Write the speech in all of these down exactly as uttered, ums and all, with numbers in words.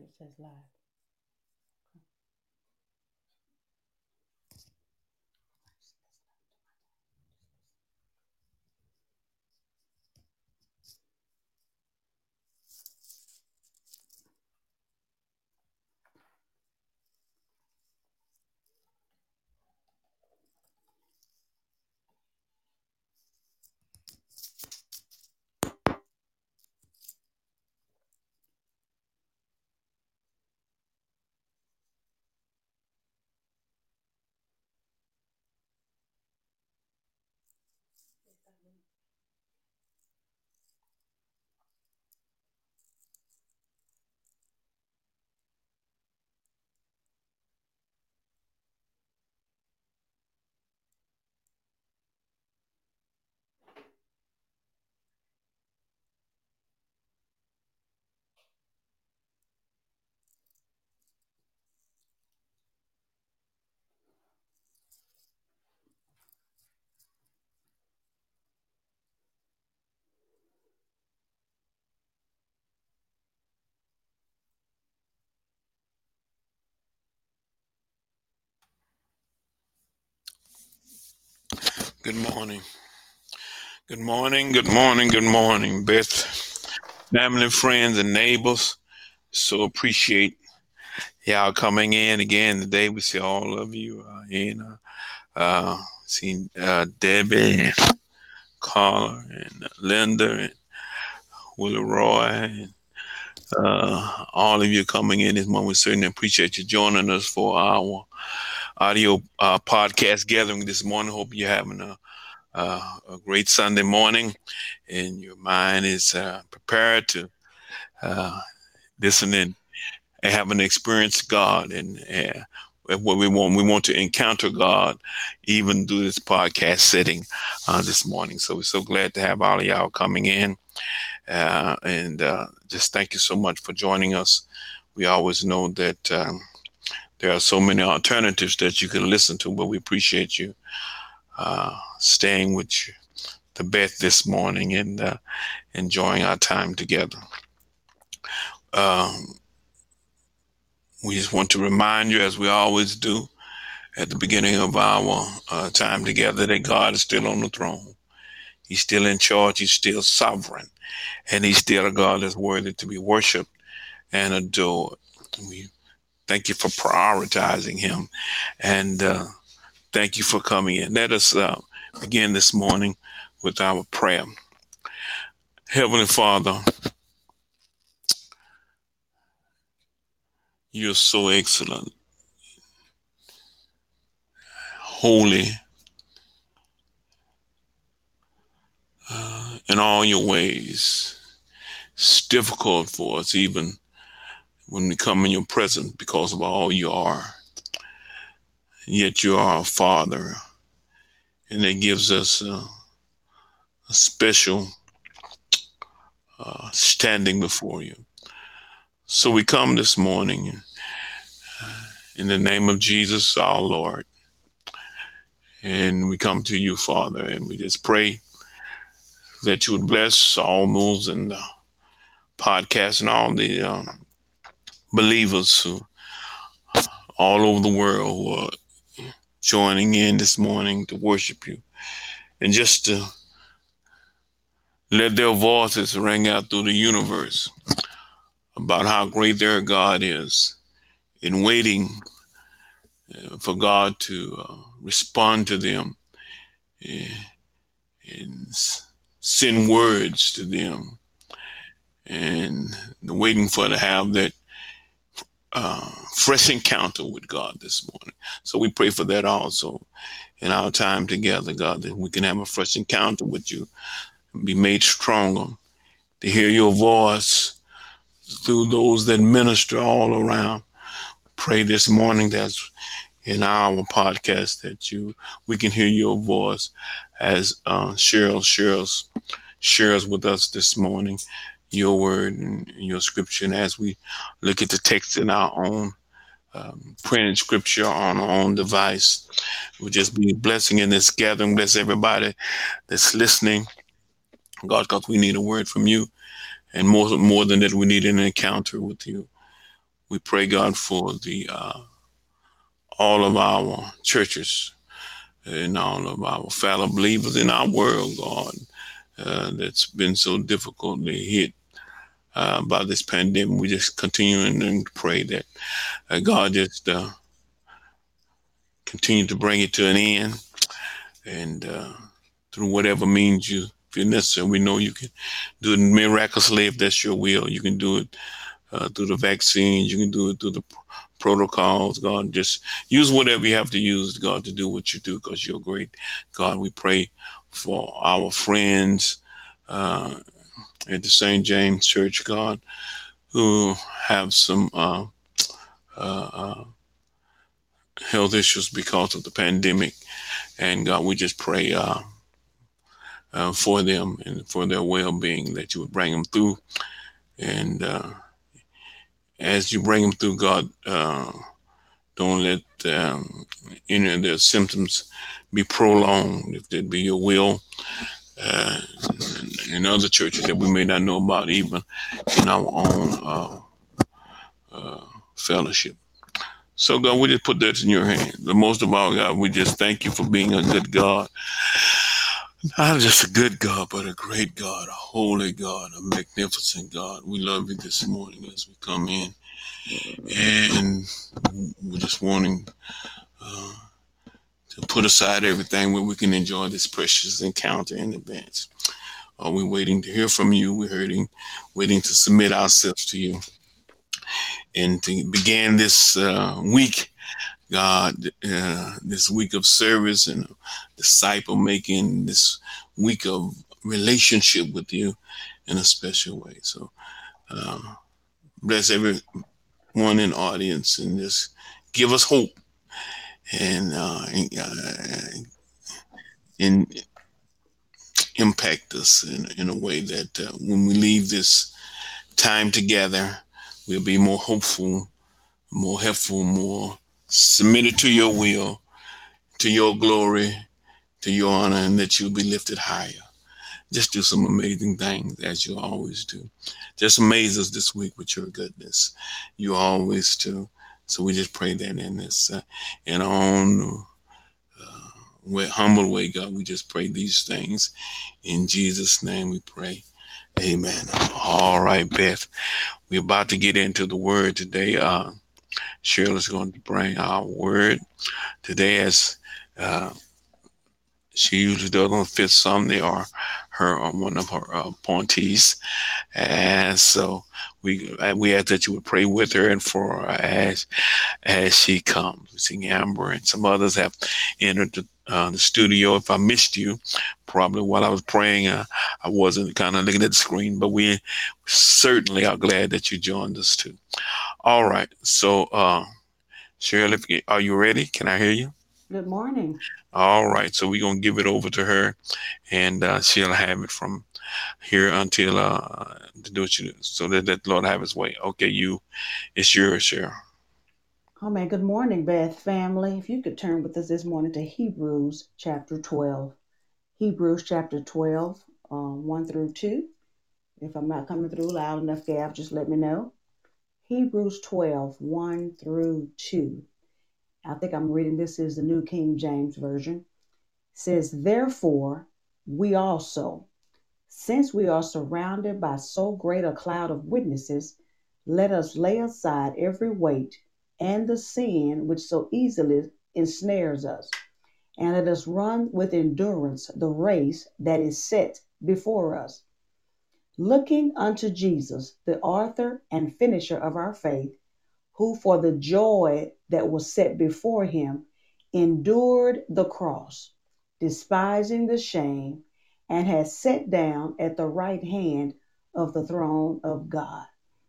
It says live. Good morning. Good morning. Good morning. Good morning, Beth, family, friends, and neighbors. So appreciate y'all coming in again today. We see all of you uh, in. Uh, uh, seen uh, Debbie, and Carla, and uh, Linda, and Willie Roy, and uh, all of you coming in this morning. We certainly appreciate you joining us for our audio uh, podcast gathering this morning. Hope you're having a, uh, a great Sunday morning and your mind is uh, prepared to uh, listen and have an experience God and uh, what we want. We want to encounter God even through this podcast setting uh, this morning. So we're so glad to have all of y'all coming in. Uh, and uh, just thank you so much for joining us. We always know that um, there are so many alternatives that you can listen to, but we appreciate you uh, staying with you, the Beth this morning and uh, enjoying our time together. Um, we just want to remind you, as we always do at the beginning of our uh, time together, that God is still on the throne. He's still in charge. He's still sovereign. And he's still a God that's worthy to be worshiped and adored. We thank you for prioritizing him. And uh, thank you for coming in. Let us uh, begin this morning with our prayer. Heavenly Father, you're so excellent, holy uh, in all your ways. It's difficult for us even when we come in your presence because of all you are. Yet you are a father, and that gives us uh, a special uh, standing before you. So we come this morning in the name of Jesus, our Lord, and we come to you, Father, and we just pray that you would bless all those in the podcast and all the um, believers who all over the world who are joining in this morning to worship you and just to let their voices ring out through the universe about how great their God is in waiting uh, for God to uh, respond to them uh, and s- send words to them and waiting for to have that uh, fresh encounter with God this morning. So we pray for that also in our time together, God, that we can have a fresh encounter with you and be made stronger to hear your voice through those that minister all around. Pray this morning that in our podcast that you we can hear your voice as uh, Cheryl shares shares with us this morning your word and your scripture, and as we look at the text in our own um, printed scripture on our own device, we'll just be blessing in this gathering. Bless everybody that's listening, God, because we need a word from you, and more more than that, we need an encounter with you. We pray, God, for the uh, all of our churches and all of our fellow believers in our world, God, uh, that's been so difficultly hit uh, by this pandemic. We just continuing to pray that uh, God just uh, continue to bring it to an end, and uh, through whatever means you feel necessary. We know you can do it miraculously if that's your will. You can do it uh, through the vaccines. You can do it through the pr- protocols. God, just use whatever you have to use, God, to do what you do, because you're great. God, we pray for our friends uh, at the Saint James Church, God, who have some uh, uh, uh, health issues because of the pandemic. And God, we just pray uh, uh, for them and for their well-being, that you would bring them through. And uh, as you bring them through, God, uh, don't let um, any of their symptoms be prolonged, if that be your will. Uh, in other churches that we may not know about, even in our own uh, uh, fellowship. So, God, we just put that in your hands. But most of all, God, we just thank you for being a good God. Not just a good God, but a great God, a holy God, a magnificent God. We love you this morning as we come in. And we're just wanting uh, to put aside everything where we can enjoy this precious encounter in advance. Are we waiting to hear from you? We're waiting, waiting to submit ourselves to you and to begin this uh, week, God, uh, this week of service and disciple making, this week of relationship with you in a special way. So uh, bless everyone in the audience and just give us hope and uh, uh, and impact us in, in a way that uh, when we leave this time together, we'll be more hopeful, more helpful, more submitted to your will, to your glory, to your honor, and that you'll be lifted higher. Just do some amazing things as you always do. Just amaze us this week with your goodness. You always do. So we just pray that in this, uh, in our own uh, way, humble way, God, we just pray these things. In Jesus' name we pray. Amen. All right, Beth. We're about to get into the word today. Uh, Shirley's going to bring our word today as uh, she usually does on Fifth Sunday or her or one of her uh, appointees. And so we we ask that you would pray with her and for her as as she comes. We see Amber and some others have entered the, uh, the studio. If I missed you, probably while I was praying, uh, I wasn't kind of looking at the screen, but we certainly are glad that you joined us too. All right. So, uh, Shirley, are you ready? Can I hear you? Good morning. All right. So we're going to give it over to her and uh, she'll have it from here until uh, to do what you do. So that, that Lord have his way. Okay. You, it's yours, Cheryl. Oh man, good morning, Beth family. If you could turn with us this morning to Hebrews chapter twelve. Hebrews chapter twelve, um, one through two. If I'm not coming through loud enough, Gab, just let me know. Hebrews twelve, one through two. I think I'm reading this is the New King James Version. It says, therefore, we also, since we are surrounded by so great a cloud of witnesses, let us lay aside every weight and the sin which so easily ensnares us, and let us run with endurance the race that is set before us, looking unto Jesus, the author and finisher of our faith, who for the joy that was set before him endured the cross, despising the shame, and has sat down at the right hand of the throne of God.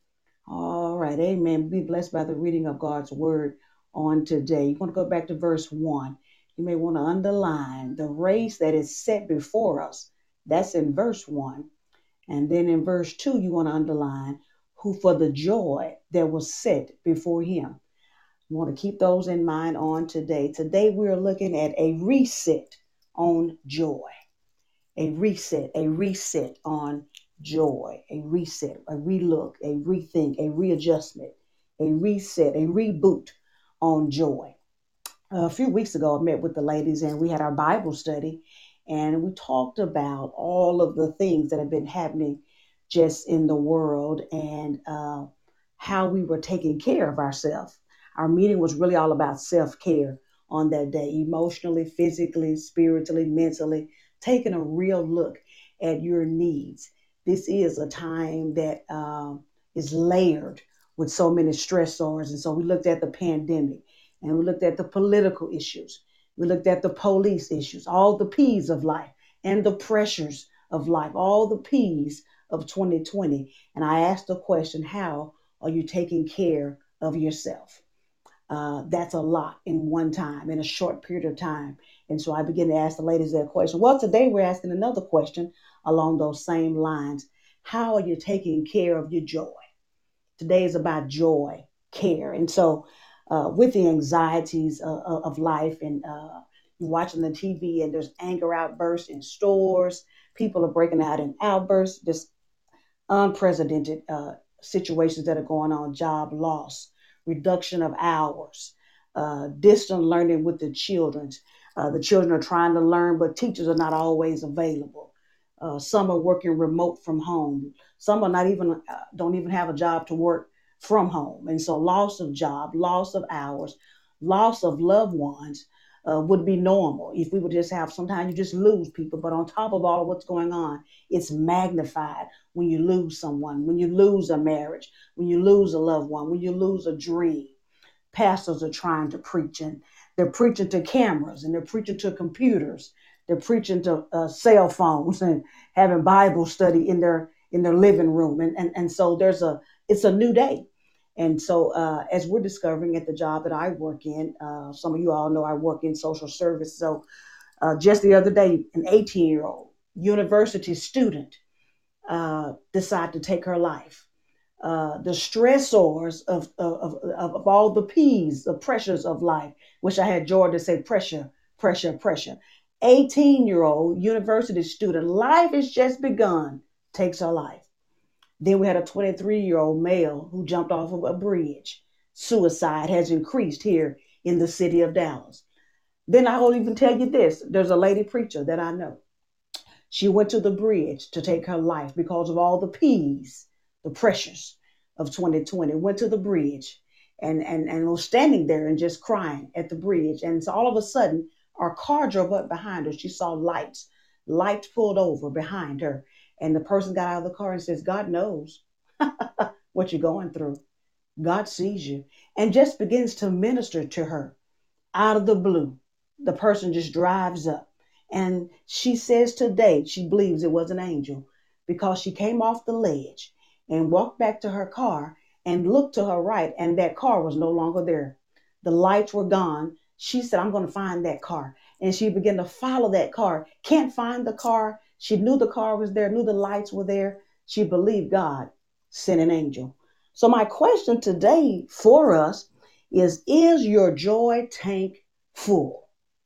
All right, amen. Be blessed by the reading of God's word on today. You want to go back to verse one. You may want to underline the race that is set before us. That's in verse one. And then in verse two, you want to underline who for the joy that was set before him. You want to keep those in mind on today. Today we're looking at a reset on joy. A reset, a reset on joy, a reset, a relook, a rethink, a readjustment a reset, a reboot on joy. A few weeks ago, I met with the ladies and we had our Bible study, and we talked about all of the things that have been happening just in the world, and uh, how we were taking care of ourselves. Our meeting was really all about self care on that day, emotionally, physically, spiritually, mentally, taking a real look at your needs. This is a time that um, is layered with so many stressors. And so we looked at the pandemic, and we looked at the political issues. We looked at the police issues, all the P's of life, and the pressures of life, all the P's of twenty twenty. And I asked the question, how are you taking care of yourself? Uh, that's a lot in one time, in a short period of time. And so I began to ask the ladies that question. Well, today we're asking another question along those same lines. How are you taking care of your joy? Today is about joy, care. And so, uh, with the anxieties of, of life, and uh, you're watching the T V and there's anger outbursts in stores, people are breaking out in outbursts, just unprecedented uh, situations that are going on, job loss, reduction of hours, uh, distant learning with the children. Uh, the children are trying to learn, but teachers are not always available. Uh, some are working remote from home. Some are not even, uh, don't even have a job to work from home. And so loss of job, loss of hours, loss of loved ones uh, would be normal if we would just have, sometimes you just lose people. But on top of all of what's going on, it's magnified when you lose someone, when you lose a marriage, when you lose a loved one, when you lose a dream. Pastors are trying to preach, and they're preaching to cameras, and they're preaching to computers. They're preaching to uh, cell phones, and having Bible study in their in their living room. And, and, and so there's a, it's a new day. And so uh, as we're discovering at the job that I work in, uh, some of you all know I work in social service. So uh, just the other day, an eighteen year old university student uh, decided to take her life. Uh, the stressors of, of, of, of all the P's, the pressures of life, which I had Jordan say pressure, pressure, pressure. eighteen year old university student, life has just begun, takes her life. Then we had a twenty-three year old male who jumped off of a bridge. Suicide has increased here in the city of Dallas. Then I will even tell you this, there's a lady preacher that I know. She went to the bridge to take her life because of all the P's, the pressures of twenty twenty. Went to the bridge and, and, and was standing there and just crying at the bridge. And so all of a sudden, our car drove up behind her. She saw lights, lights pulled over behind her. And the person got out of the car and says, God knows what you're going through. God sees you. And just begins to minister to her out of the blue. The person just drives up. And she says today she believes it was an angel, because she came off the ledge and walked back to her car and looked to her right, and that car was no longer there. The lights were gone. She said, I'm going to find that car. And she began to follow that car. Can't find the car. She knew the car was there, knew the lights were there. She believed God sent an angel. So my question today for us is, is your joy tank full?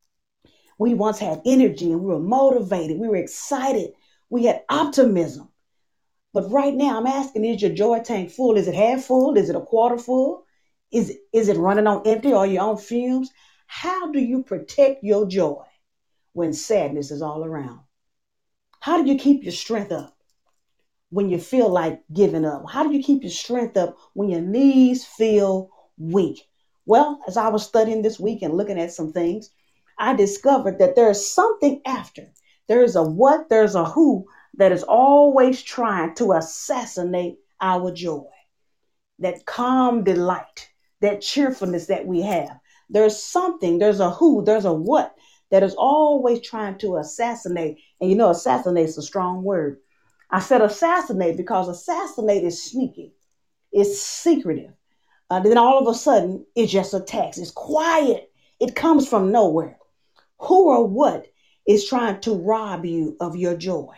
We once had energy and we were motivated. We were excited. We had optimism. But right now I'm asking, is your joy tank full? Is it half full? Is it a quarter full? Is, is it running on empty, or are you on fumes? How do you protect your joy when sadness is all around? How do you keep your strength up when you feel like giving up? How do you keep your strength up when your knees feel weak? Well, as I was studying this week and looking at some things, I discovered that there is something after. There is a what, there's a who that is always trying to assassinate our joy, that calm delight, that cheerfulness that we have. There's something, there's a who, there's a what that is always trying to assassinate. And you know, assassinate is a strong word. I said assassinate because assassinate is sneaky, it's secretive. Uh, then all of a sudden, it just attacks. It's quiet. It comes from nowhere. Who or what is trying to rob you of your joy?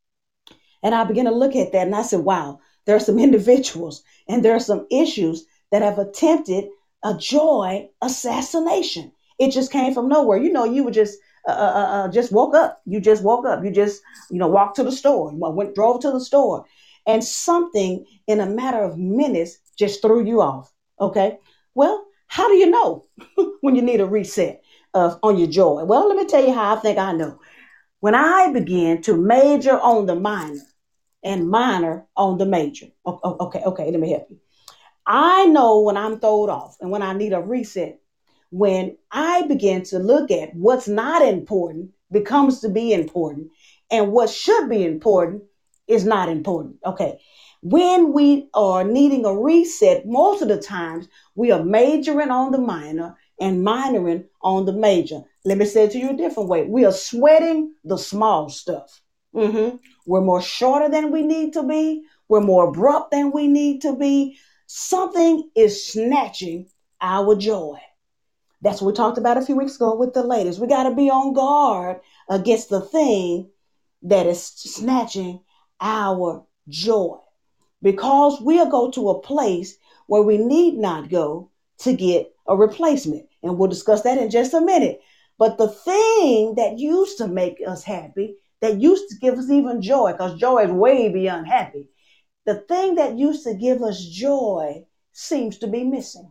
And I began to look at that and I said, wow, there are some individuals and there are some issues that have attempted a joy assassination. It just came from nowhere. You know, you were just uh, uh, uh, uh, just woke up. You just woke up. You just, you know, walked to the store. You went, drove to the store, and something in a matter of minutes just threw you off. Okay. Well, how do you know when you need a reset uh, on your joy? Well, let me tell you how I think I know. When I begin to major on the minor and minor on the major. Okay, okay, let me help you. I know when I'm thrown off and when I need a reset, when I begin to look at what's not important becomes to be important, and what should be important is not important. Okay. When we are needing a reset, most of the times we are majoring on the minor and minoring on the major. Let me say it to you a different way. We are sweating the small stuff. Mm-hmm. We're more shorter than we need to be. We're more abrupt than we need to be. Something is snatching our joy. That's what we talked about a few weeks ago with the ladies. We got to be on guard against the thing that is snatching our joy, because we'll go to a place where we need not go to get a replacement. And we'll discuss that in just a minute. But the thing that used to make us happy, that used to give us even joy, because joy is way beyond happy, the thing that used to give us joy seems to be missing.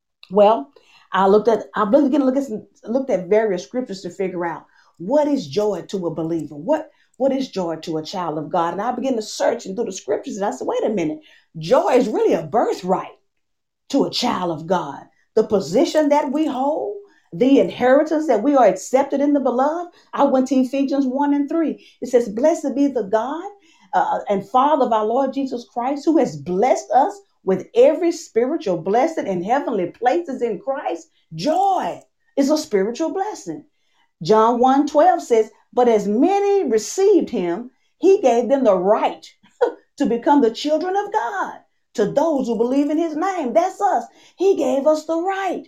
Well, I looked at I'm really gonna look at some, looked at various scriptures to figure out what is joy to a believer. What what is joy to a child of God? And I began to search and through the scriptures, and I said, wait a minute, joy is really a birthright to a child of God. The position that we hold, the inheritance that we are accepted in the beloved. I went to Ephesians one and three. It says, blessed be the God uh, and Father of our Lord Jesus Christ, who has blessed us with every spiritual blessing in heavenly places in Christ. Joy is a spiritual blessing. John one twelve says, but as many received him, he gave them the right to become the children of God, to those who believe in his name. That's us. He gave us the right.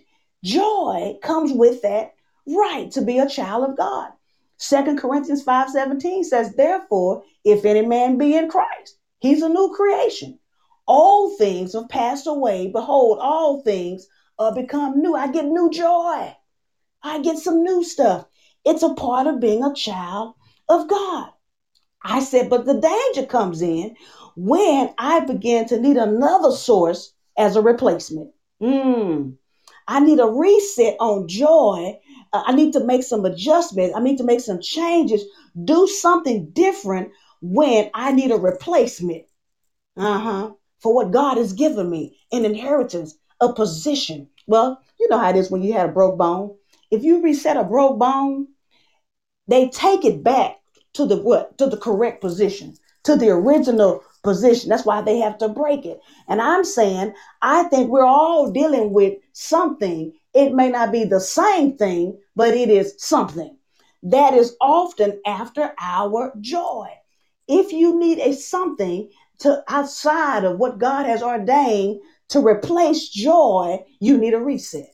Joy comes with that right to be a child of God. Second Corinthians five seventeen says, therefore, if any man be in Christ, he's a new creation. All things have passed away. Behold, all things are become new. I get new joy. I get some new stuff. It's a part of being a child of God. I said, but the danger comes in when I begin to need another source as a replacement. Mm. I need a reset on joy. Uh, I need to make some adjustments. I need to make some changes, do something different when I need a replacement. Uh-huh. For what God has given me, an inheritance, a position. Well, you know how it is when you had a broke bone. If you reset a broke bone, they take it back to the what? To the correct position, to the original position. That's why they have to break it. And I'm saying, I think we're all dealing with something. It may not be the same thing, but it is something that is often after our joy. If you need a something to outside of what God has ordained to replace joy, you need a reset.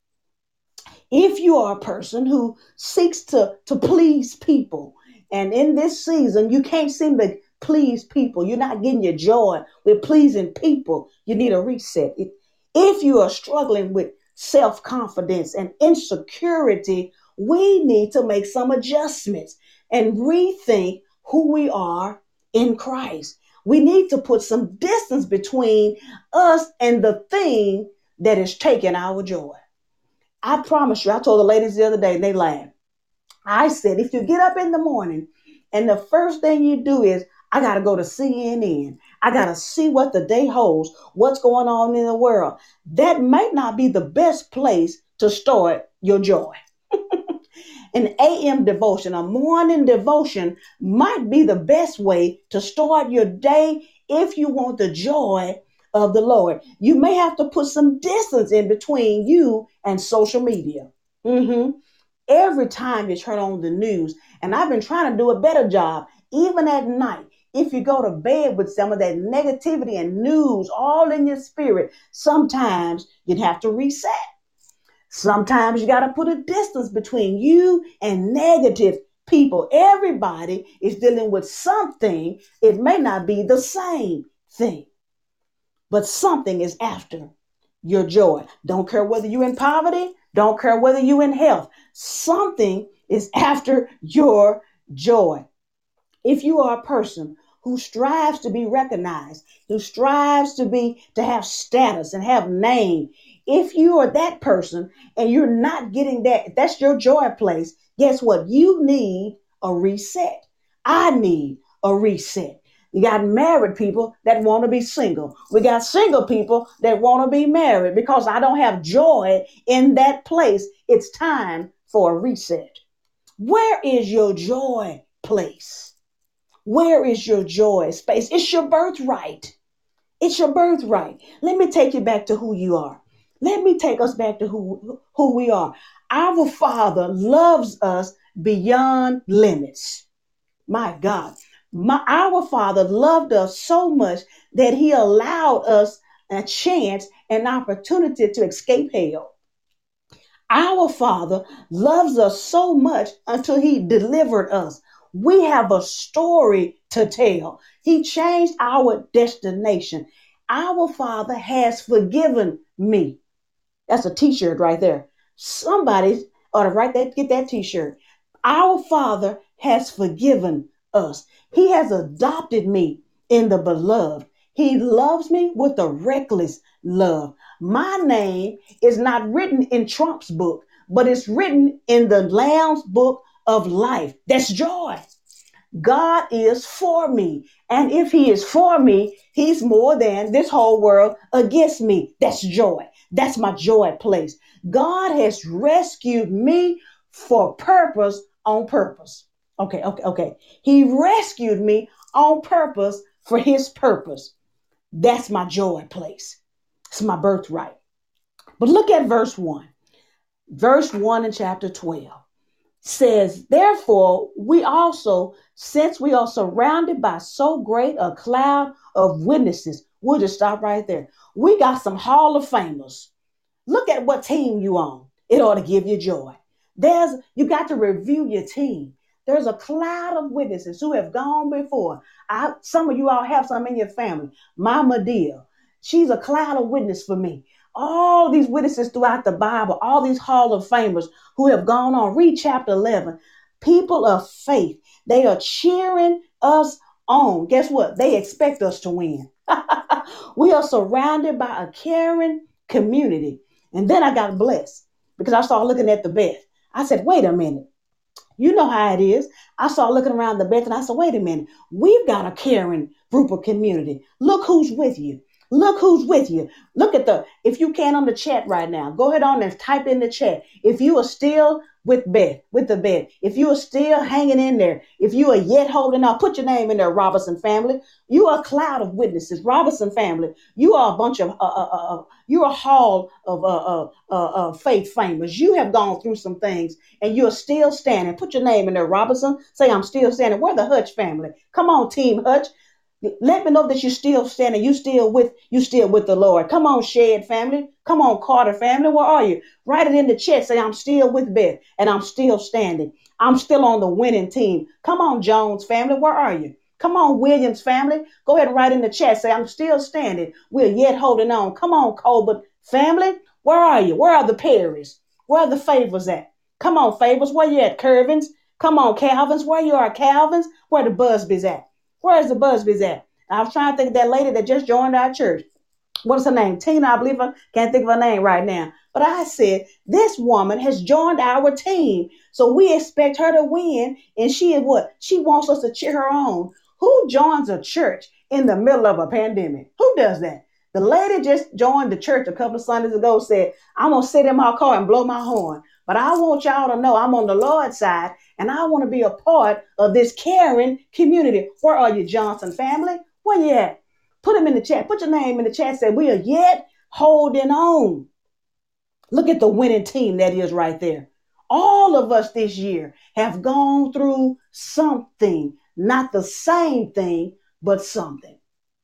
If you are a person who seeks to, to please people, and in this season you can't seem to please people, you're not getting your joy with pleasing people, you need a reset. If you are struggling with self-confidence and insecurity, we need to make some adjustments and rethink who we are in Christ. We need to put some distance between us and the thing that is taking our joy. I promise you, I told the ladies the other day, and they laughed. I said, if you get up in the morning and the first thing you do is, I got to go to C N N, I got to see what the day holds, what's going on in the world, that might not be the best place to start your joy. An A M devotion, a morning devotion might be the best way to start your day if you want the joy of the Lord. You may have to put some distance in between you and social media. Mm-hmm. Every time you turn on the news, and I've been trying to do a better job, even at night, if you go to bed with some of that negativity and news all in your spirit, sometimes you'd have to reset. Sometimes you got to put a distance between you and negative people. Everybody is dealing with something. It may not be the same thing, but something is after your joy. Don't care whether you're in poverty. Don't care whether you're in health. Something is after your joy. If you are a person who strives to be recognized, who strives to be to have status and have name. If you are that person and you're not getting that, if that's your joy place, guess what? You need a reset. I need a reset. You got married people that want to be single. We got single people that want to be married because I don't have joy in that place. It's time for a reset. Where is your joy place? Where is your joy space? It's your birthright. It's your birthright. Let me take you back to who you are. Let me take us back to who, who we are. Our Father loves us beyond limits. My God. My, our Father loved us so much that He allowed us a chance, an opportunity to escape hell. Our Father loves us so much until He delivered us. We have a story to tell. He changed our destination. Our Father has forgiven me. That's a t-shirt right there. Somebody ought to write that, get that t-shirt. Our Father has forgiven us. He has adopted me in the beloved. He loves me with a reckless love. My name is not written in Trump's book, but it's written in the Lamb's book of life. That's joy. God is for me. And if He is for me, He's more than this whole world against me. That's joy. That's my joy place. God has rescued me for purpose on purpose. Okay, okay, okay. He rescued me on purpose for His purpose. That's my joy place. It's my birthright. But look at verse one. Verse one in chapter twelve says, therefore, we also, since we are surrounded by so great a cloud of witnesses, we'll just stop right there. We got some Hall of Famers. Look at what team you on. It ought to give you joy. There's, you got to review your team. There's a cloud of witnesses who have gone before. I, some of you all have some in your family. Mama Deal, she's a cloud of witness for me. All these witnesses throughout the Bible, all these Hall of Famers who have gone on. Read chapter eleven. People of faith, they are cheering us on. Guess what? They expect us to win. We are surrounded by a caring community. And then I got blessed because I started looking at the bed. I said, wait a minute. You know how it is. I started looking around the bed and I said, wait a minute. We've got a caring group of community. Look who's with you. Look who's with you. Look at the, if you can on the chat right now, go ahead on and type in the chat. If you are still with Beth, with the bed, if you are still hanging in there, if you are yet holding out, put your name in there, Robinson family. You are a cloud of witnesses, Robinson family. You are a bunch of, uh, uh, uh, you're a hall of uh, uh, uh, uh, faith famers. You have gone through some things and you're still standing. Put your name in there, Robinson. Say, I'm still standing. We're the Hutch family. Come on, Team Hutch. Let me know that you're still standing. You still with you still with the Lord. Come on, Shed family. Come on, Carter family. Where are you? Write it in the chat. Say, I'm still with Beth and I'm still standing. I'm still on the winning team. Come on, Jones family. Where are you? Come on, Williams family. Go ahead and write in the chat. Say, I'm still standing. We're yet holding on. Come on, Colbert family. Where are you? Where are the Perrys? Where are the Favors at? Come on, Favors. Where you at, Curvins? Come on, Calvins. Where you are, Calvins? Where the Busbys at? Where's the Busbys at? I was trying to think of that lady that just joined our church. What is her name? Tina, I believe. I can't think of her name right now. But I said, this woman has joined our team. So we expect her to win. And she is what? She wants us to cheer her on. Who joins a church in the middle of a pandemic? Who does that? The lady just joined the church a couple of Sundays ago, said, I'm going to sit in my car and blow my horn. But I want y'all to know I'm on the Lord's side and I want to be a part of this caring community. Where are you, Johnson family? Where you at? Put them in the chat. Put your name in the chat. Say, we are yet holding on. Look at the winning team that is right there. All of us this year have gone through something, not the same thing, but something.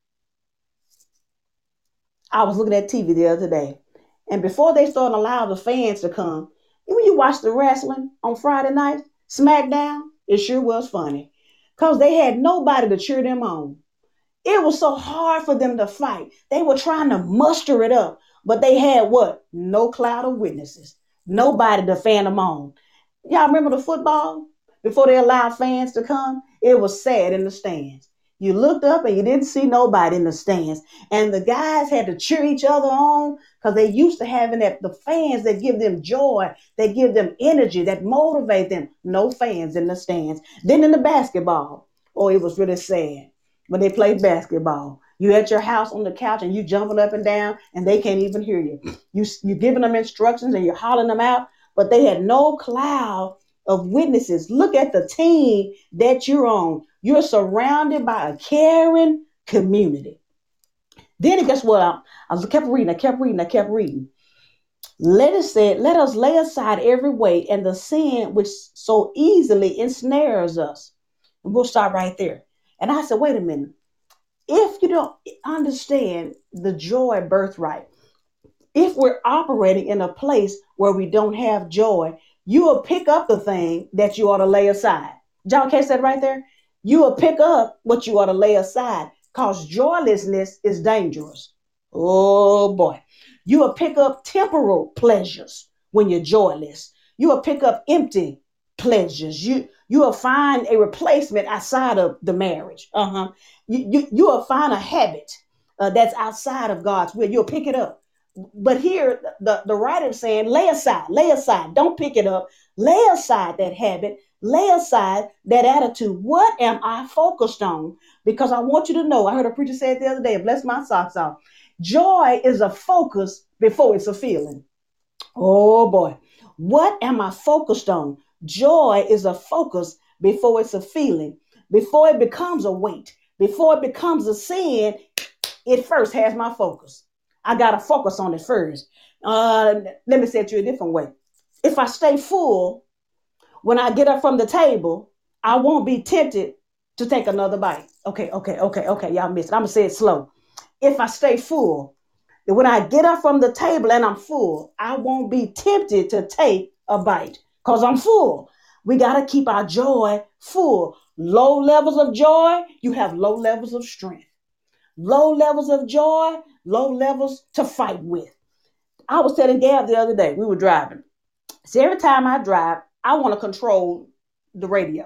I was looking at T V the other day, and before they started allowing the fans to come, when you watch the wrestling on Friday night, SmackDown, it sure was funny because they had nobody to cheer them on. It was so hard for them to fight. They were trying to muster it up, but they had what? No cloud of witnesses. Nobody to fan them on. Y'all remember the football? Before they allowed fans to come, it was sad in the stands. You looked up and you didn't see nobody in the stands. And the guys had to cheer each other on because they used to having that the fans that give them joy, they give them energy, that motivate them. No fans in the stands. Then in the basketball, oh, it was really sad when they played basketball. You at your house on the couch and you jumping up and down and they can't even hear you. You you giving them instructions and you're hollering them out, but they had no cloud of witnesses. Look at the team that you're on. You're surrounded by a caring community. Then guess what? I, I kept reading, I kept reading, I kept reading. Let us say, let us lay aside every weight and the sin which so easily ensnares us. And we'll stop right there. And I said, wait a minute. If you don't understand the joy birthright, if we're operating in a place where we don't have joy, you will pick up the thing that you ought to lay aside. Y'all catch that right there? You will pick up what you ought to lay aside because joylessness is dangerous. Oh boy. You will pick up temporal pleasures when you're joyless. You will pick up empty pleasures. You you will find a replacement outside of the marriage. Uh-huh. You, you, you will find a habit uh, that's outside of God's will. You'll pick it up. But here, the, the writer is saying, lay aside, lay aside. Don't pick it up. Lay aside that habit. Lay aside that attitude. What am I focused on? Because I want you to know, I heard a preacher say it the other day, bless my socks off. Joy is a focus before it's a feeling. Oh boy. What am I focused on? Joy is a focus before it's a feeling. Before it becomes a weight. Before it becomes a sin, it first has my focus. I got to focus on it first. Uh, let me say it to you a different way. If I stay full, when I get up from the table, I won't be tempted to take another bite. Okay, okay, okay, okay. Y'all missed it. I'm going to say it slow. If I stay full, when I get up from the table and I'm full, I won't be tempted to take a bite because I'm full. We got to keep our joy full. Low levels of joy, you have low levels of strength. Low levels of joy, low levels to fight with. I was telling Gab the other day, we were driving. So every time I drive, I want to control the radio.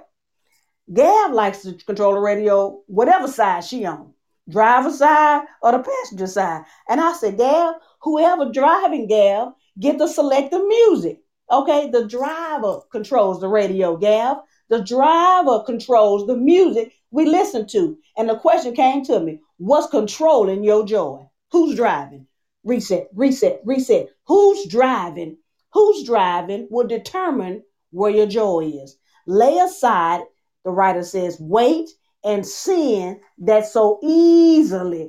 Gab likes to control the radio, whatever side she on, driver side or the passenger side. And I said, Gab, whoever driving Gab, get to select the music. Okay, the driver controls the radio, Gab. The driver controls the music we listen to. And the question came to me, what's controlling your joy? Who's driving? Reset, reset, reset. Who's driving? Who's driving will determine where your joy is. Lay aside, the writer says, weight and sin that so easily,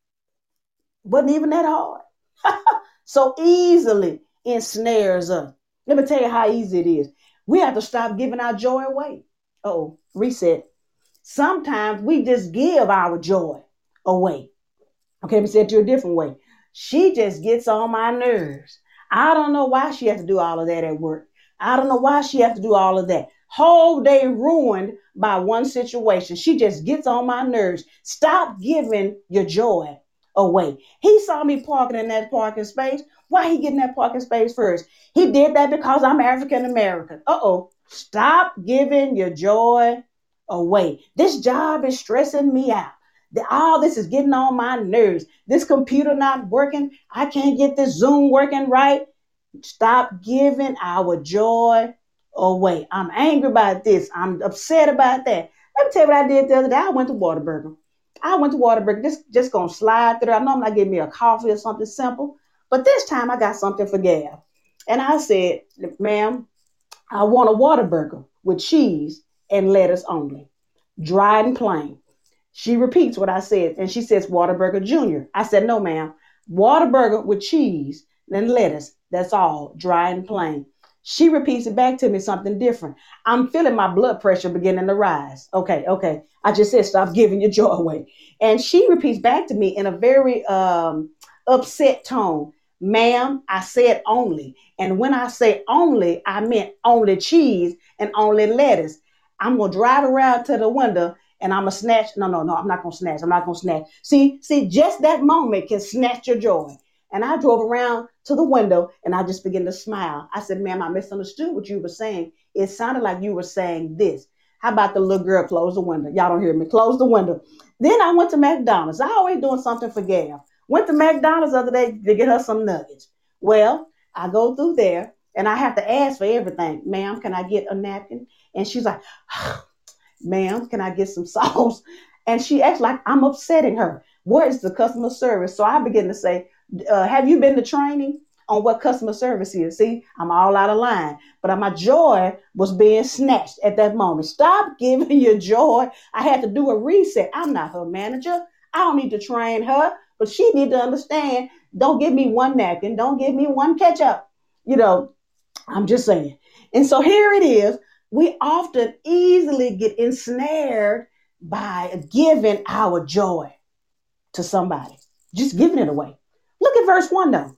wasn't even that hard, so easily ensnares us. Let me tell you how easy it is. We have to stop giving our joy away. Uh-oh, reset. Sometimes we just give our joy away. Okay, let me say it to you a different way. She just gets on my nerves. I don't know why she has to do all of that at work. I don't know why she has to do all of that. Whole day ruined by one situation. She just gets on my nerves. Stop giving your joy away. He saw me parking in that parking space. Why he getting that parking space first? He did that because I'm African American. Uh-oh. Stop giving your joy away. This job is stressing me out. All this is getting on my nerves. This computer not working. I can't get this Zoom working right. Stop giving our joy away. I'm angry about this. I'm upset about that. Let me tell you what I did the other day. I went to Whataburger. I went to Whataburger. Just, just going to slide through. I know I'm not getting me a coffee or something simple. But this time I got something for Gab. And I said, ma'am, I want a Whataburger with cheese and lettuce only. Dried and plain. She repeats what I said, and she says Whataburger Junior. I said, no, ma'am. Whataburger with cheese and lettuce. That's all, dry and plain. She repeats it back to me, something different. I'm feeling my blood pressure beginning to rise. Okay, okay. I just said, stop giving your joy away. And she repeats back to me in a very um, upset tone. Ma'am, I said only. And when I say only, I meant only cheese and only lettuce. I'm going to drive around to the window and I'm going to snatch. No, no, no, I'm not going to snatch. I'm not going to snatch. See, see, just that moment can snatch your joy. And I drove around to the window and I just began to smile. I said, ma'am, I misunderstood what you were saying. It sounded like you were saying this. How about the little girl close the window? Y'all don't hear me. Close the window. Then I went to McDonald's. I always doing something for Gail. Went to McDonald's the other day to get her some nuggets. Well, I go through there and I have to ask for everything. Ma'am, can I get a napkin? And she's like, ma'am, can I get some sauce? And she acts like I'm upsetting her. Where is the customer service? So I begin to say, uh, have you been to training on what customer service is? See, I'm all out of line, but my joy was being snatched at that moment. Stop giving your joy. I had to do a reset. I'm not her manager. I don't need to train her, but she need to understand, don't give me one napkin. Don't give me one ketchup. You know, I'm just saying. And so here it is. We often easily get ensnared by giving our joy to somebody, just giving it away. Look at verse one though.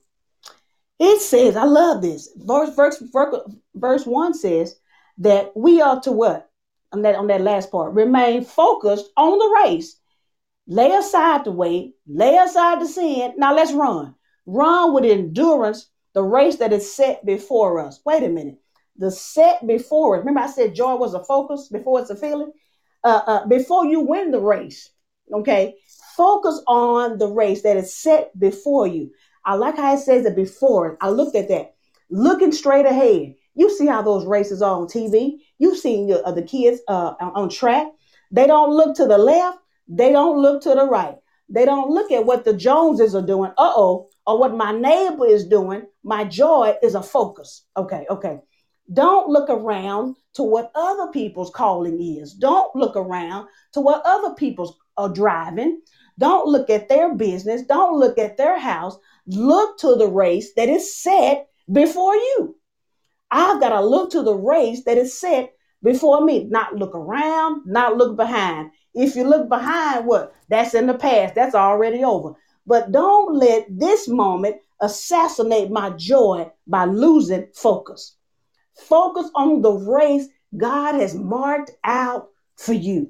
It says, I love this. Verse, verse, verse one says that we are to what? On that, on that last part, remain focused on the race. Lay aside the weight, lay aside the sin. Now let's run. Run with endurance the race that is set before us. Wait a minute. The set before us. Remember I said joy was a focus before it's a feeling? Uh, uh, before you win the race, okay, focus on the race that is set before you. I like how it says it before. I looked at that. Looking straight ahead. You see how those races are on T V. You've seen the, uh, the kids uh, on track. They don't look to the left. They don't look to the right. They don't look at what the Joneses are doing. Uh-oh. Or what my neighbor is doing. My joy is a focus. Okay, okay. Don't look around to what other people's calling is. Don't look around to what other people's are driving. Don't look at their business. Don't look at their house. Look to the race that is set before you. I've got to look to the race that is set before me. Not look around, not look behind. If you look behind, what? That's in the past. That's already over. But don't let this moment assassinate my joy by losing focus. Focus on the race God has marked out for you.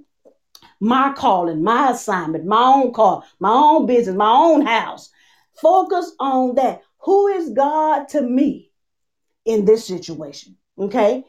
My calling, my assignment, my own call, my own business, my own house. Focus on that. Who is God to me in this situation? Okay.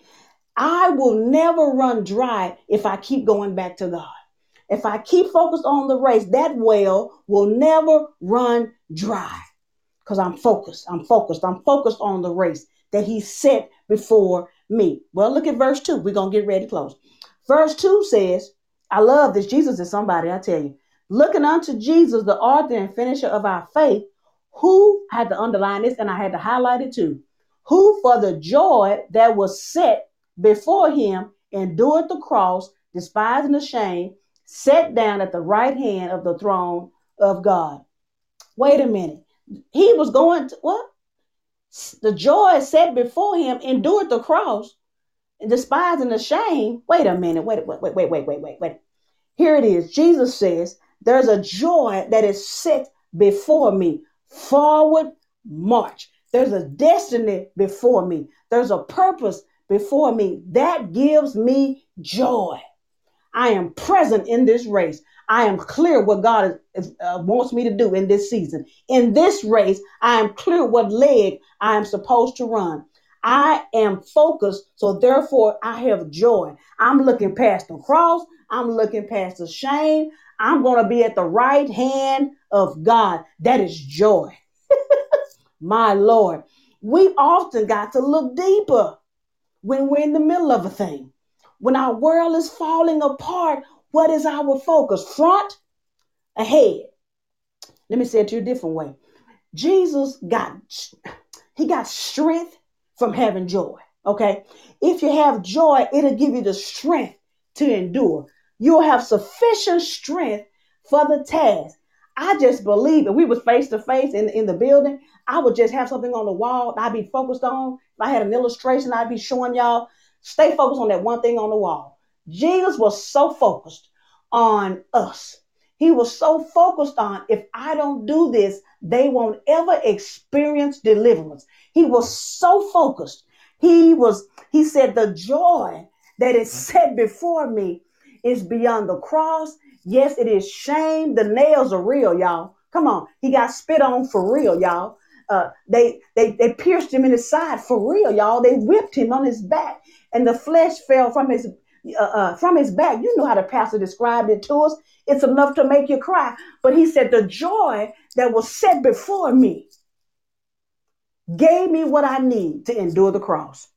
I will never run dry if I keep going back to God. If I keep focused on the race, that well will never run dry because I'm focused. I'm focused. I'm focused on the race that he set before me. Well, look at verse two. We're going to get ready to close. Verse two says, I love this. Jesus is somebody, I tell you. Looking unto Jesus, the author and finisher of our faith, who, I had to underline this and I had to highlight it too, who for the joy that was set before him endured the cross, despising the shame, sat down at the right hand of the throne of God. Wait a minute. He was going to, what? The joy set before him endured the cross, and despising the shame. Wait a minute. Wait, wait, wait, wait, wait, wait, wait, wait. Here it is. Jesus says, there's a joy that is set before me. Forward march. There's a destiny before me. There's a purpose before me. That gives me joy. I am present in this race. I am clear what God is, uh, wants me to do in this season. In this race, I am clear what leg I am supposed to run. I am focused, so therefore I have joy. I'm looking past the cross. I'm looking past the shame. I'm going to be at the right hand of God. That is joy. My Lord, we often got to look deeper when we're in the middle of a thing. When our world is falling apart, what is our focus? Front, ahead. Let me say it to you a different way. Jesus got, he got strength from having joy. Okay. If you have joy, it'll give you the strength to endure. You'll have sufficient strength for the task. I just believe if we was face to face in, in the building, I would just have something on the wall I'd be focused on. If I had an illustration, I'd be showing y'all. Stay focused on that one thing on the wall. Jesus was so focused on us. He was so focused on, if I don't do this, they won't ever experience deliverance. He was so focused. He was, he said, the joy that is set before me is beyond the cross. Yes, it is shame. The nails are real, y'all. Come on. He got spit on for real, y'all. Uh, they, they, they pierced him in his side for real, y'all. They whipped him on his back and the flesh fell from his, uh, uh, from his back. You know how the pastor described it to us. It's enough to make you cry. But he said, the joy that was set before me gave me what I need to endure the cross.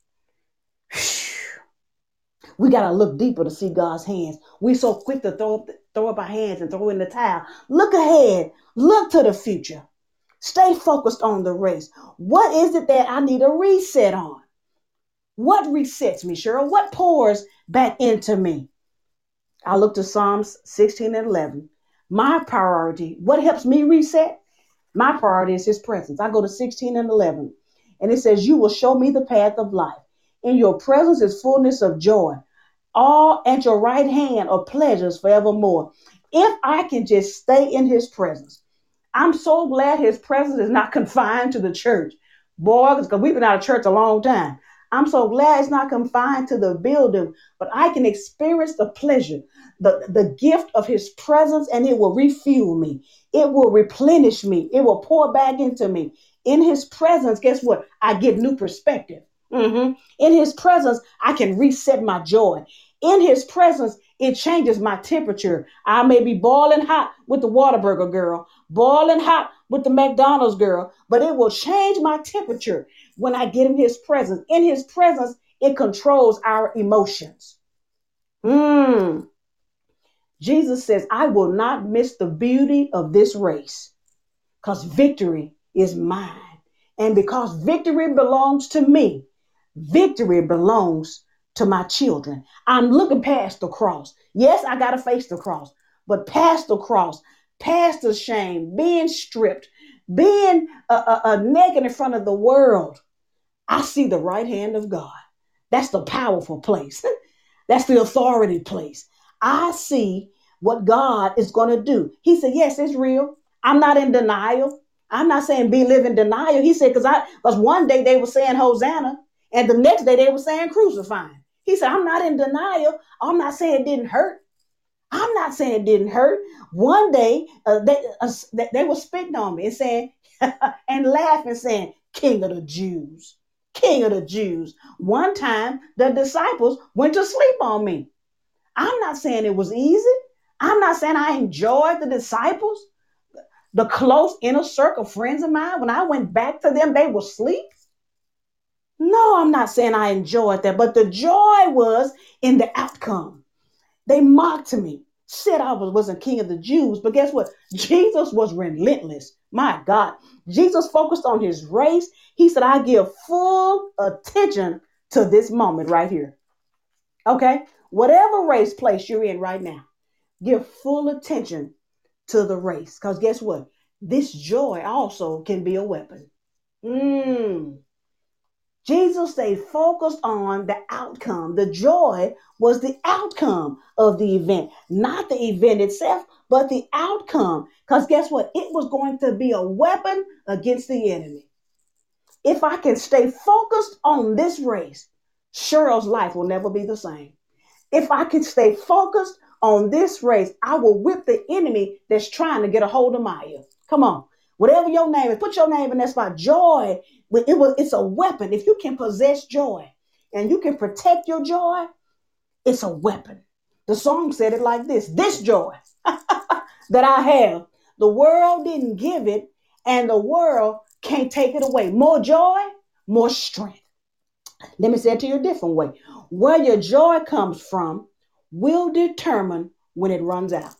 We got to look deeper to see God's hands. We're so quick to throw up, throw up our hands and throw in the towel. Look ahead. Look to the future. Stay focused on the race. What is it that I need a reset on? What resets me, Cheryl? What pours back into me? I look to Psalms sixteen and eleven. My priority, what helps me reset? My priority is his presence. I go to sixteen and eleven, and it says, you will show me the path of life. In your presence is fullness of joy. All at your right hand are pleasures forevermore. If I can just stay in his presence, I'm so glad his presence is not confined to the church. Boy, because we've been out of church a long time. I'm so glad it's not confined to the building, but I can experience the pleasure, the, the gift of his presence, and it will refuel me. It will replenish me. It will pour back into me. In his presence, guess what? I get new perspective. Mm-hmm. In his presence, I can reset my joy. In his presence, it changes my temperature. I may be boiling hot with the Whataburger girl, boiling hot with the McDonald's girl, but it will change my temperature when I get in his presence. In his presence, it controls our emotions. Mm. Jesus says, I will not miss the beauty of this race because victory is mine. And because victory belongs to me, victory belongs to my children. I'm looking past the cross. Yes, I got to face the cross, but past the cross, past the shame, being stripped, being a, a, a naked in front of the world, I see the right hand of God. That's the powerful place. That's the authority place. I see what God is going to do. He said, yes, it's real. I'm not in denial. I'm not saying be live in denial. He said, because I because one day they were saying Hosanna, and the next day they were saying crucifying. He said, I'm not in denial. I'm not saying it didn't hurt. I'm not saying it didn't hurt. One day uh, they, uh, they were spitting on me and saying, and laughing, saying, King of the Jews, King of the Jews. One time the disciples went to sleep on me. I'm not saying it was easy. I'm not saying I enjoyed the disciples, the close inner circle friends of mine. When I went back to them, they were asleep. No, I'm not saying I enjoyed that, but the joy was in the outcome. They mocked me, said I was, wasn't king of the Jews, but guess what? Jesus was relentless. My God, Jesus focused on his race. He said, I give full attention to this moment right here. Okay, whatever race place you're in right now, give full attention to the race. Because guess what? This joy also can be a weapon. Mm. Jesus stayed focused on the outcome. The joy was the outcome of the event, not the event itself, but the outcome. Because guess what? It was going to be a weapon against the enemy. If I can stay focused on this race, Cheryl's life will never be the same. If I can stay focused on this race, I will whip the enemy that's trying to get a hold of Maya. Come on. Whatever your name is, put your name in that spot. Joy, it was, it's a weapon. If you can possess joy and you can protect your joy, it's a weapon. The song said it like this: this joy that I have, the world didn't give it, and the world can't take it away. More joy, more strength. Let me say it to you a different way. Where your joy comes from will determine when it runs out.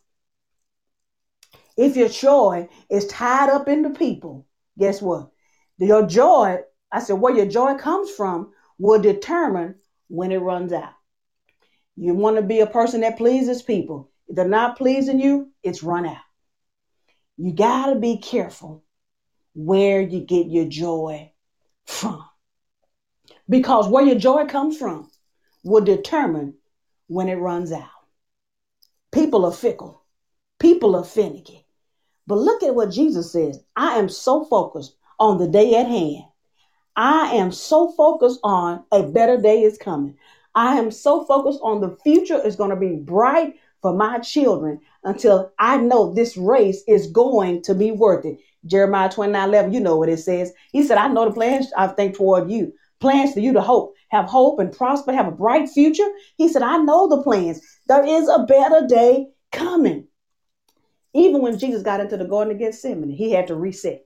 If your joy is tied up into people, guess what? Your joy, I said, where your joy comes from will determine when it runs out. You want to be a person that pleases people. If they're not pleasing you, it's run out. You got to be careful where you get your joy from. Because where your joy comes from will determine when it runs out. People are fickle. People are finicky. But look at what Jesus says. I am so focused on the day at hand. I am so focused on a better day is coming. I am so focused on the future is going to be bright for my children until I know this race is going to be worth it. Jeremiah twenty-nine eleven, you know what it says. He said, I know the plans I think toward you. Plans for you to hope have hope and prosper, have a bright future. He said, I know the plans. There is a better day coming. Even when Jesus got into the Garden of Gethsemane, he had to reset.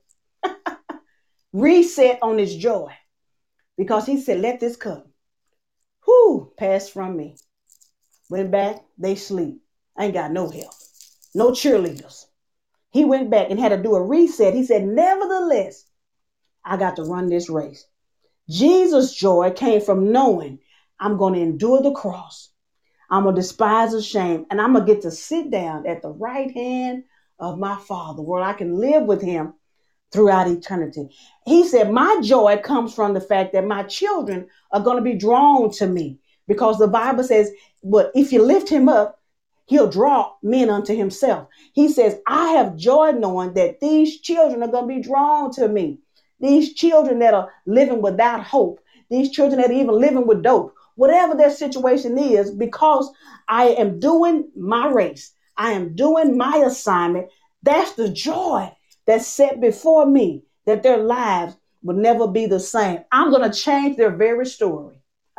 Reset on his joy. Because he said, let this cup, whoo, pass from me. Went back, they sleep. I ain't got no help. No cheerleaders. He went back and had to do a reset. He said, nevertheless, I got to run this race. Jesus' joy came from knowing I'm going to endure the cross. I'm going to despise the shame. And I'm going to get to sit down at the right hand of my Father where I can live with him throughout eternity. He said, my joy comes from the fact that my children are going to be drawn to me, because the Bible says, but if you lift him up, he'll draw men unto himself. He says, I have joy knowing that these children are going to be drawn to me. These children that are living without hope, these children that are even living with dope, whatever their situation is, because I am doing my race, I am doing my assignment. That's the joy that's set before me, that their lives will never be the same. I'm going to change their very story.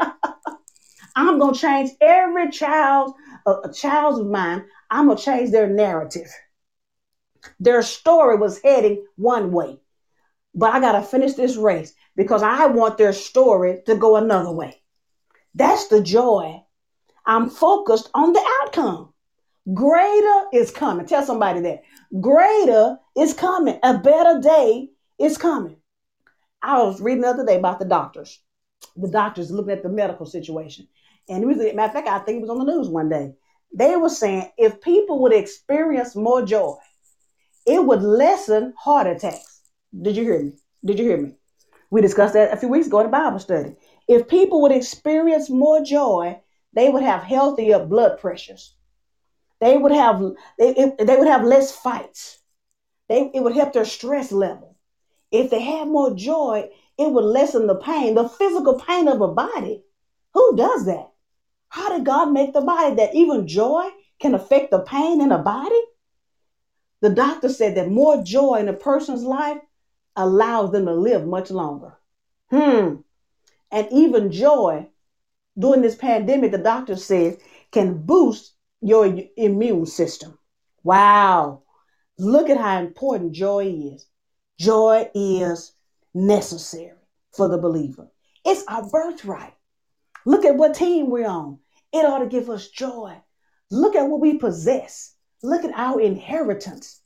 I'm going to change every child, uh, a child's of mine. I'm going to change their narrative. Their story was heading one way, but I got to finish this race because I want their story to go another way. That's the joy. I'm focused on the outcome. Greater is coming. Tell somebody that. Greater is coming. A better day is coming. I was reading the other day about the doctors. The doctors looking at the medical situation. And it was, matter of fact, I think it was on the news one day. They were saying if people would experience more joy, it would lessen heart attacks. Did you hear me? Did you hear me? We discussed that a few weeks ago in the Bible study. If people would experience more joy, they would have healthier blood pressures. They would have they, they would have less fights. They, it would help their stress level. If they had more joy, it would lessen the pain, the physical pain of a body. Who does that? How did God make the body that even joy can affect the pain in a body? The doctor said that more joy in a person's life allows them to live much longer. Hmm. And even joy during this pandemic, the doctor says, can boost your immune system. Wow. Look at how important joy is. Joy is necessary for the believer. It's our birthright. Look at what team we're on. It ought to give us joy. Look at what we possess. Look at our inheritance.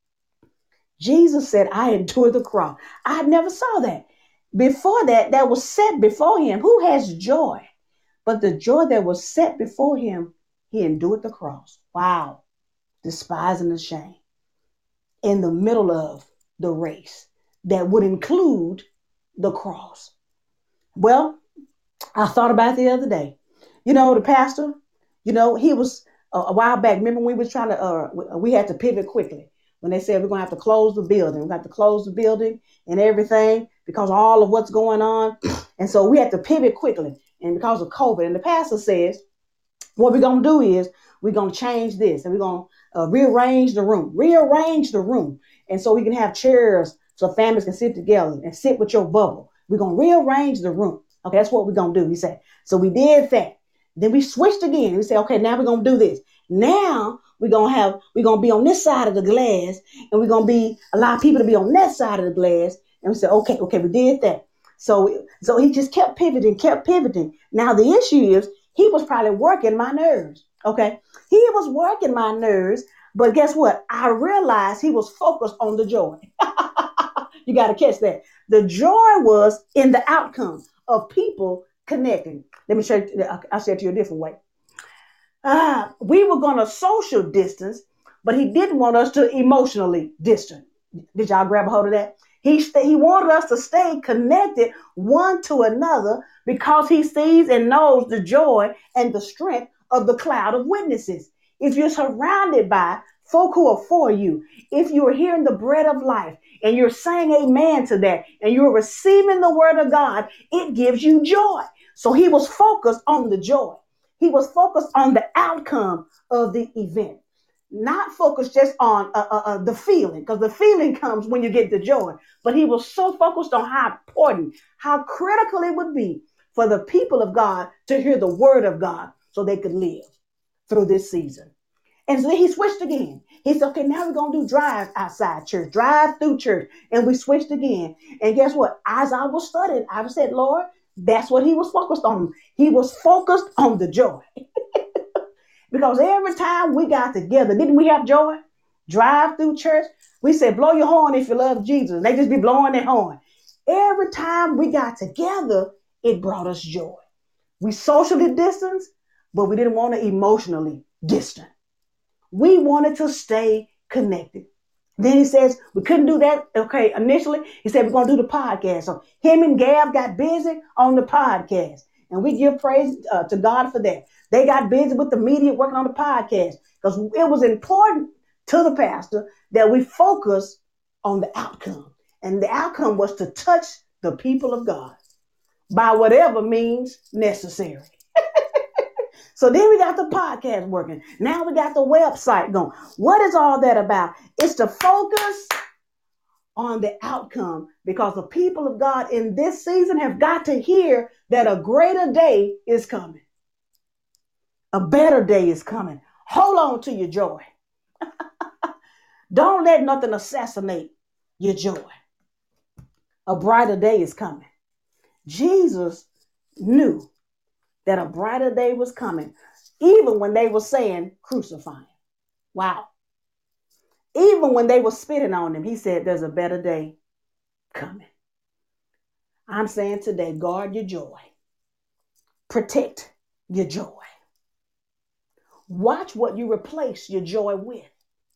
Jesus said, I endured the cross. I never saw that. Before that, that was set before him. Who has joy? But the joy that was set before him, he endured the cross. Wow. Despising the shame. In the middle of the race that would include the cross. Well, I thought about it the other day. You know, the pastor, you know, he was uh, a while back. Remember when we was trying to, uh, we had to pivot quickly when they said we're going to have to close the building. We got to close the building and everything because of all of what's going on. And so we had to pivot quickly. And because of COVID, and the pastor says, what we're going to do is we're going to change this and we're going to uh, rearrange the room, rearrange the room. And so we can have chairs so families can sit together and sit with your bubble. We're going to rearrange the room. Okay, that's what we're going to do. He said, so we did that. Then we switched again. We said, okay, now we're going to do this. Now we're going to have, we're going to be on this side of the glass and we're going to be, allow people to be on that side of the glass. And we said, okay, okay, we did that. So, so he just kept pivoting, kept pivoting. Now the issue is he was probably working my nerves. Okay. He was working my nerves, but guess what? I realized he was focused on the joy. You got to catch that. The joy was in the outcome of people connecting. Let me show you. I'll say it to you a different way. Uh, we were going to social distance, but he didn't want us to emotionally distant. Did y'all grab a hold of that? He, st- he wanted us to stay connected one to another because he sees and knows the joy and the strength of the cloud of witnesses. If you're surrounded by folk who are for you, if you're hearing the bread of life and you're saying amen to that and you're receiving the word of God, it gives you joy. So he was focused on the joy. He was focused on the outcome of the event, not focused just on uh, uh, uh, the feeling, because the feeling comes when you get the joy. But he was so focused on how important, how critical it would be for the people of God to hear the word of God so they could live through this season. And so he switched again. He said, okay, now we're going to do drive outside church, drive through church. And we switched again. And guess what? As I was studying, I said, Lord, that's what he was focused on. He was focused on the joy. Because every time we got together, didn't we have joy? Drive through church. We said, blow your horn if you love Jesus. They just be blowing their horn. Every time we got together, it brought us joy. We socially distanced, but we didn't want to emotionally distant. We wanted to stay connected. Then he says, we couldn't do that. Okay, initially, he said, we're going to do the podcast. So him and Gab got busy on the podcast. And we give praise uh, to God for that. They got busy with the media working on the podcast because it was important to the pastor that we focus on the outcome. And the outcome was to touch the people of God by whatever means necessary. So then we got the podcast working. Now we got the website going. What is all that about? It's to focus on the outcome, because the people of God in this season have got to hear that a greater day is coming. A better day is coming. Hold on to your joy. Don't let nothing assassinate your joy. A brighter day is coming. Jesus knew that a brighter day was coming, even when they were saying, crucify him. Wow. Even when they were spitting on him, he said, there's a better day coming. I'm saying today, guard your joy. Protect your joy. Watch what you replace your joy with.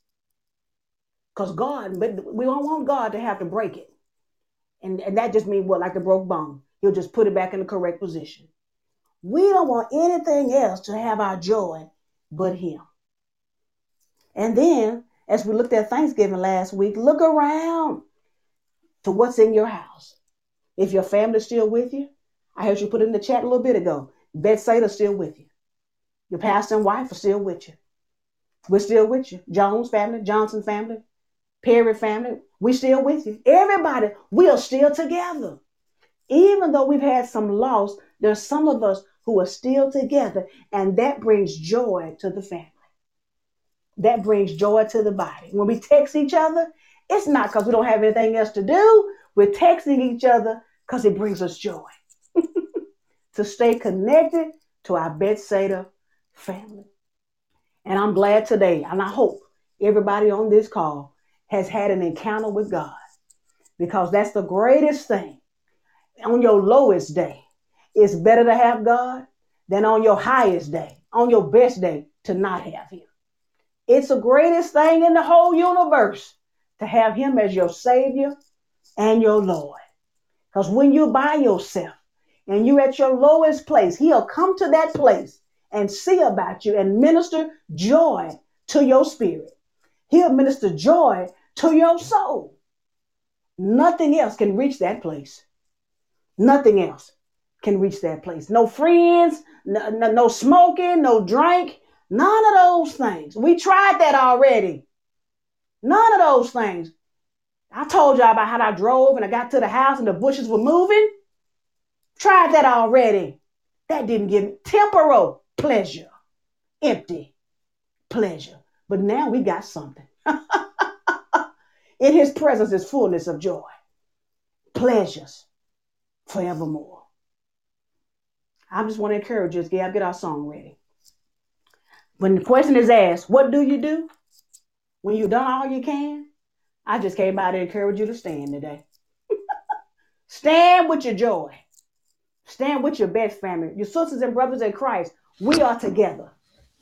Because God, but we don't want God to have to break it. And, and that just means what? Like the broke bone. He'll just put it back in the correct position. We don't want anything else to have our joy but him. And then, as we looked at Thanksgiving last week, look around to what's in your house. If your family's still with you, I heard you put it in the chat a little bit ago. Bethsaida's still with you. Your pastor and wife are still with you. We're still with you. Jones family, Johnson family, Perry family, we're still with you. Everybody, we are still together. Even though we've had some loss, there's some of us who are still together, and that brings joy to the family. That brings joy to the body. When we text each other, it's not because we don't have anything else to do. We're texting each other because it brings us joy to stay connected to our Bethsaida family. And I'm glad today, and I hope everybody on this call has had an encounter with God, because that's the greatest thing. On your lowest day, it's better to have God than on your highest day, on your best day, to not have him. It's the greatest thing in the whole universe to have him as your Savior and your Lord. Because when you're by yourself and you're at your lowest place, he'll come to that place and see about you and minister joy to your spirit. He'll minister joy to your soul. Nothing else can reach that place. Nothing else can reach that place. No friends, no, no, no smoking, no drink, none of those things. We tried that already. None of those things. I told y'all about how I drove and I got to the house and the bushes were moving. Tried that already. That didn't give me temporal pleasure. Empty pleasure. But now we got something. In his presence is fullness of joy. Pleasures forevermore. I just want to encourage you, Gab, get our song ready. When the question is asked, what do you do when you've done all you can? I just came by to encourage you to stand today. Stand with your joy. Stand with your best family. Your sisters and brothers in Christ, we are together.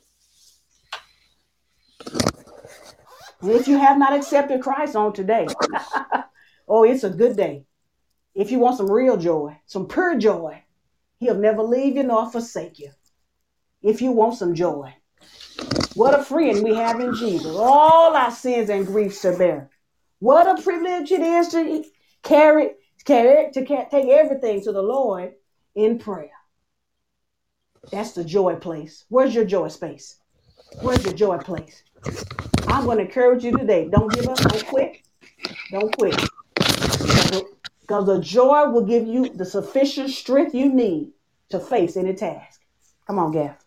And if you have not accepted Christ on today, oh, it's a good day. If you want some real joy, some pure joy, he'll never leave you nor forsake you. If you want some joy, what a friend we have in Jesus. All our sins and griefs to bear. What a privilege it is to carry, carry to take everything to the Lord in prayer. That's the joy place. Where's your joy space? Where's your joy place? I'm going to encourage you today. Don't give up. Don't quit. Don't quit. Because the joy will give you the sufficient strength you need to face any task. Come on, Gav.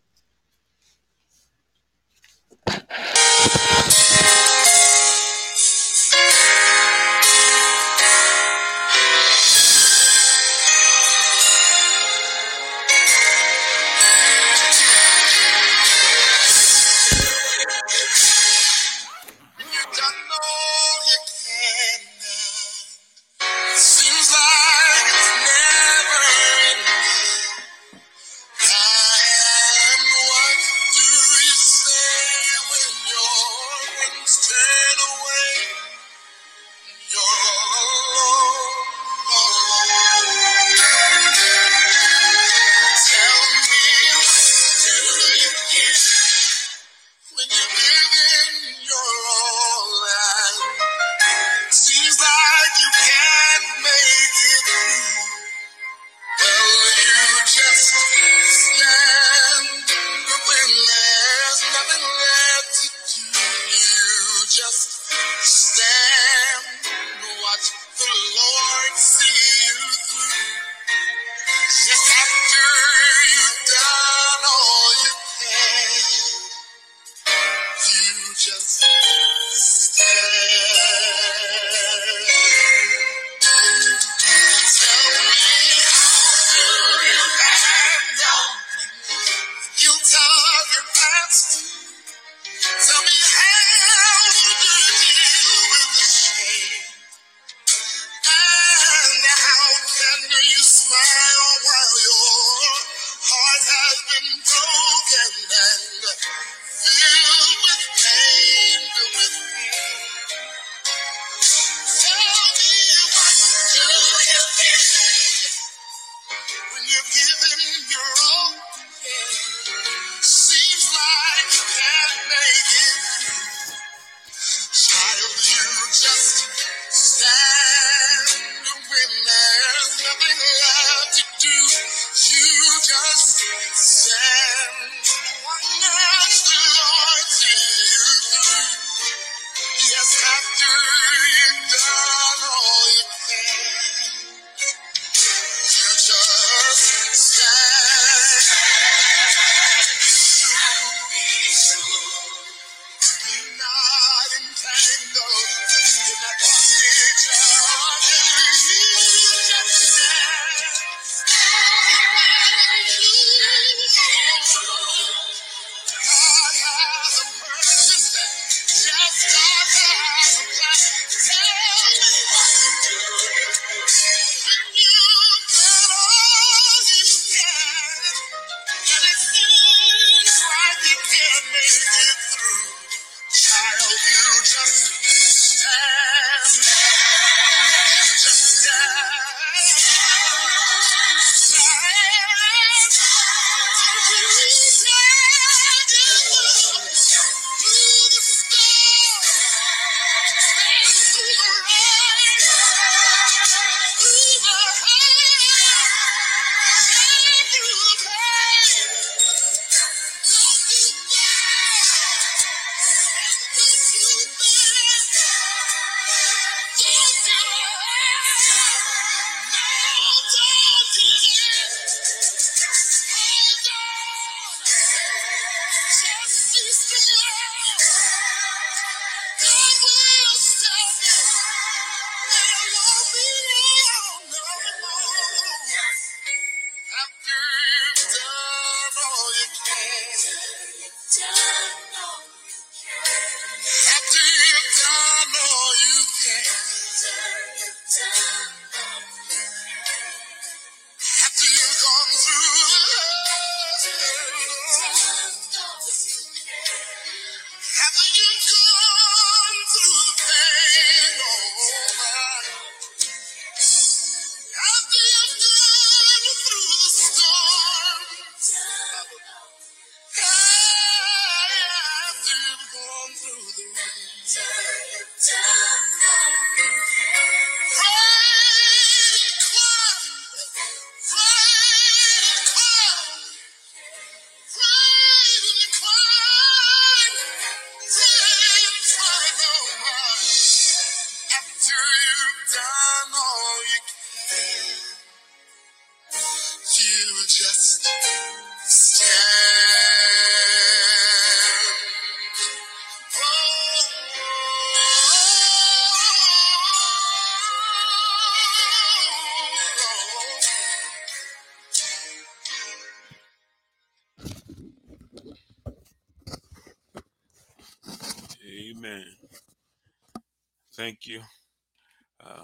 thank you uh,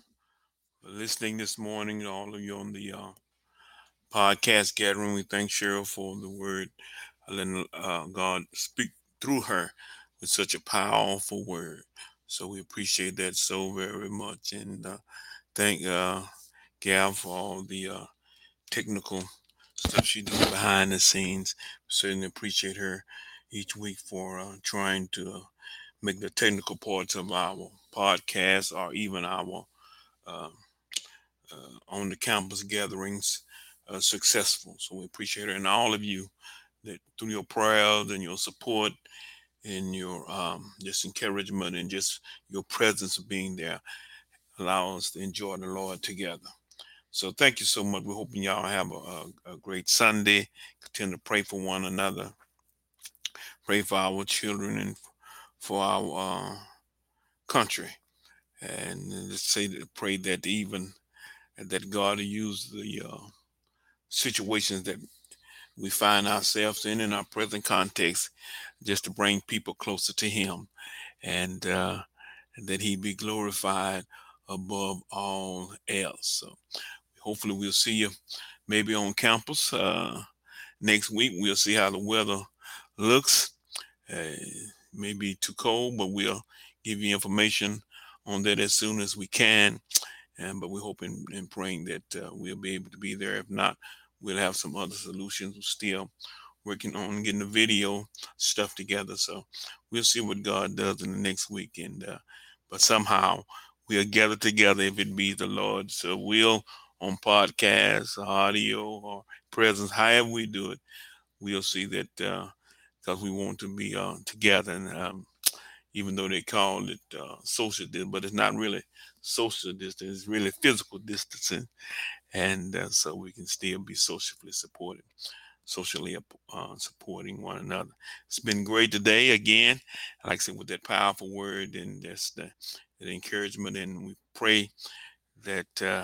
for listening this morning. All of you on the uh, podcast gathering, we thank Cheryl for the word, uh, letting uh, God speak through her with such a powerful word. So we appreciate that so very much, and uh, thank uh, Gal for all the uh, technical stuff she does behind the scenes. Certainly appreciate her each week for uh, trying to uh, make the technical parts of our podcast or even our uh, uh, on the campus gatherings uh, successful. So we appreciate her and all of you that through your prayers and your support and your um, just encouragement and just your presence of being there allow us to enjoy the Lord together. So thank you so much. We're hoping y'all have a, a, a great Sunday. Continue to pray for one another. Pray for our children and for our uh, country. And let's say that pray that even that God will use the uh, situations that we find ourselves in in our present context just to bring people closer to Him, and uh, that He be glorified above all else. So hopefully we'll see you maybe on campus uh, next week. We'll see how the weather looks. Uh, maybe too cold, but we'll give you information on that as soon as we can. And but we're hoping and praying that uh, we'll be able to be there. If not, we'll have some other solutions. We're still working on getting the video stuff together. So we'll see what God does in the next week. And uh, but somehow we'll gather together if it be the Lord's will on podcasts, audio, or presence. However we do it, we'll see that because we want to be uh, together. And um, even though they call it uh, social distance, but it's not really social distance. It's really physical distancing, and uh, so we can still be socially supported, socially uh, supporting one another. It's been great today again. Like I said, with that powerful word and that's the, the encouragement, and we pray that uh,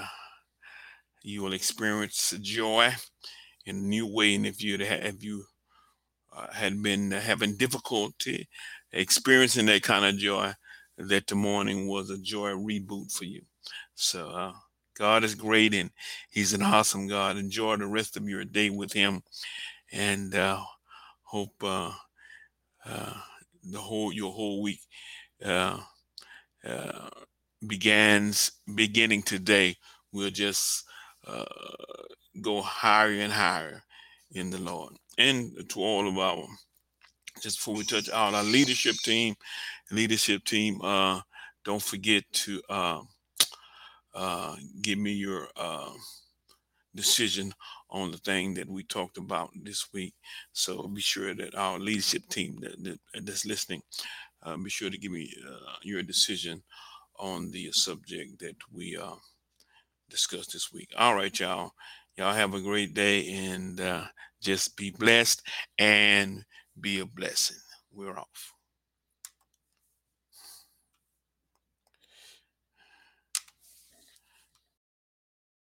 you will experience joy in a new way. And if you if you uh, had been having difficulty experiencing that kind of joy, that the morning was a joy reboot for you. So uh, God is great and He's an awesome God. Enjoy the rest of your day with Him, and uh, hope uh, uh, the whole your whole week uh, uh, begins beginning today. We'll just uh, go higher and higher in the Lord. And to all of our, just before we touch out our leadership team, leadership team, uh, don't forget to uh, uh, give me your uh, decision on the thing that we talked about this week. So be sure that our leadership team that, that that's listening, uh, be sure to give me uh, your decision on the subject that we uh, discussed this week. All right, y'all. Y'all have a great day and uh, just be blessed and be a blessing. We're off.